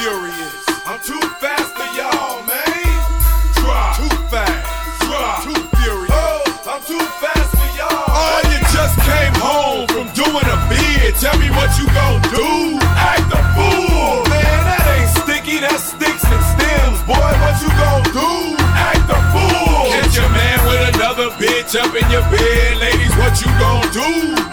furious. I'm too fast for y'all, man. Drop. Too fast. Drop. Too furious. Oh, I'm too fast for y'all. Oh, you just came home from doing a bid. Tell me what you gon' do. Act a fool. Man, that ain't sticky. That's sticks and stems. Boy, what you gon' do? Act a fool. Catch your man with another bitch up in your bed. Ladies, what you gon' do?